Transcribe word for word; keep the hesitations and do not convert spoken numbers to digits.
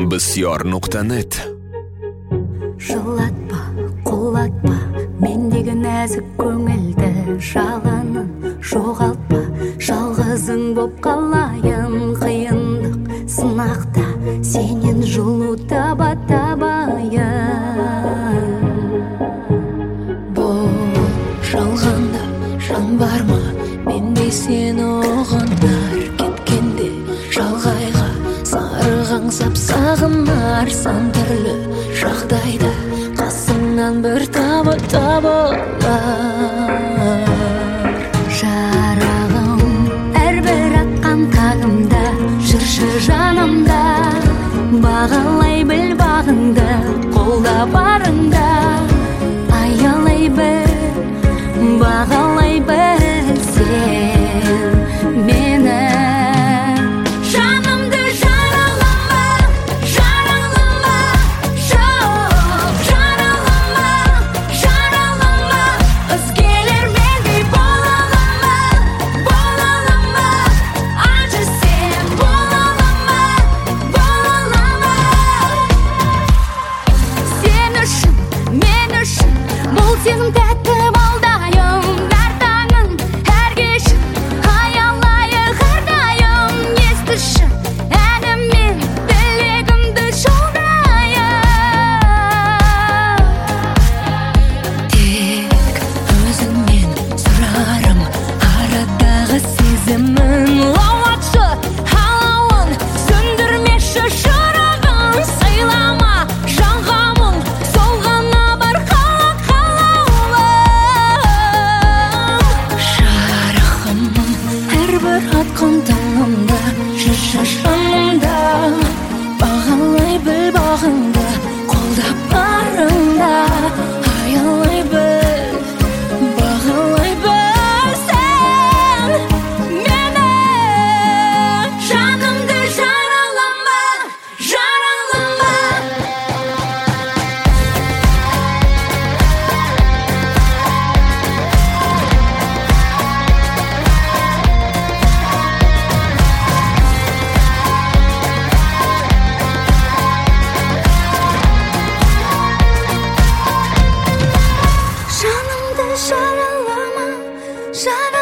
bisyor nuqta net. Жылатпа, құлатпа, мендегі нәзік көңілді жалынын жоғалтпа, жалғызың боп қалайын қиындық сынақта, сенен жылу таба табайын. Бұл жалғанда жан бар ма, менде сені оғындар, кеткенде жалғайға сарыған сап сағынар, сан түрлі жағдайда қасыңнан бір табы табылар. Жарағым әрбір атқан тағымда, жүрші жанымда, бағалай біл бағыңды, қолда барыңда, аялай біл, бағалай біл сен мені. Сенің тәтті балдайым, әр таңың, әр кешің, аялайық әрдайым. Естіші әніммен тілегімді жолдайын. Тек өзіңнен сұрарым, арадағы сезімін лауатшы алауын, сөндірмеші шырағын, сыйлама жанға мұң, сол ғана бар әрбір атқан таңымда, жүрші жанымда, бағалай біл бағыңды, қолда барыңда, аялай біл, бағалай біл сен мені. Жанымды жаралама, жаралама. Жаралама, жаралама.